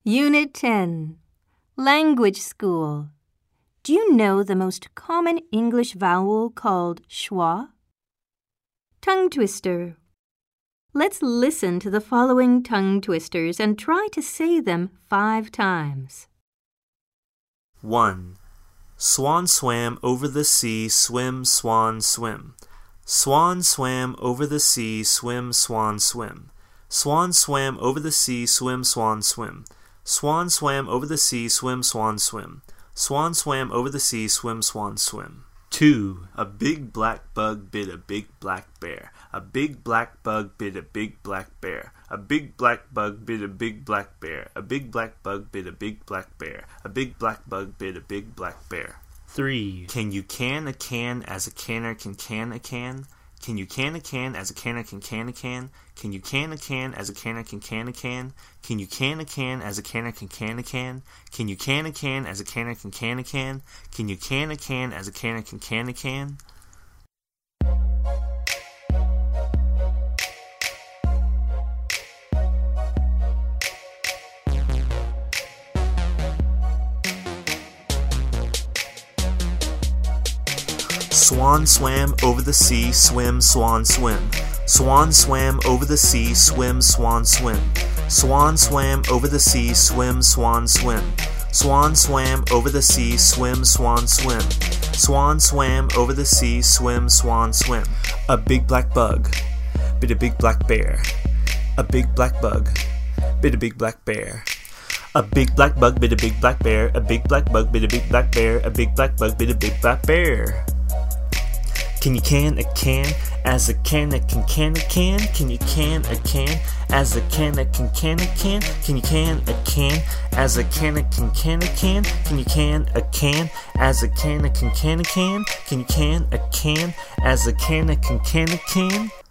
Unit 10, Language School. Do you know the most common English vowel called schwa? Tongue twister. Let's listen to the following tongue twisters and try to say them 5 times. 1. Swan swam over the sea, swim, swan, swim. Swan swam over the sea, swim, swan, swim. Swan swam over the sea, swim, swan, swim. Swan swam over the sea, swim, swan, swim. Swan swam over the sea, swim, swan, swim. 2. A big black bug bit a big black bear. A big black bug bit a big black bear. A big black bug bit a big black bear. A big black bug bit a big black bear. A big black bug bit a big black bear. 3. Can you can a can as a canner can can a can? Can you can a can as a canner can can a can? Can you can a can as a canner can can a can? Can you can a can as a canner can can a can? Can you can a can as a canner can can a can? Can you can a can as a canner can can a can? Swan swam over the sea, swim, swan, swim. Swan swam over the sea, swim, swan, swim. Swan swam over the sea, swim, swan, swim. Swan swam over the sea, swim, swan, swim. Swan swam over the sea, swim, swan, swim. A big black bug bit a big black bear. A big black bug bit a big black bear. A big black bug bit a big black bear. A big black bug bit a big black bear. A big black bug bit a big black bear. Can you can a can as a can a can a can? Can you can a can as a can a can a can? Can you can a can as a can a can a can? Can you can a can as a can a can a can? Can you can a can as a can a can a can?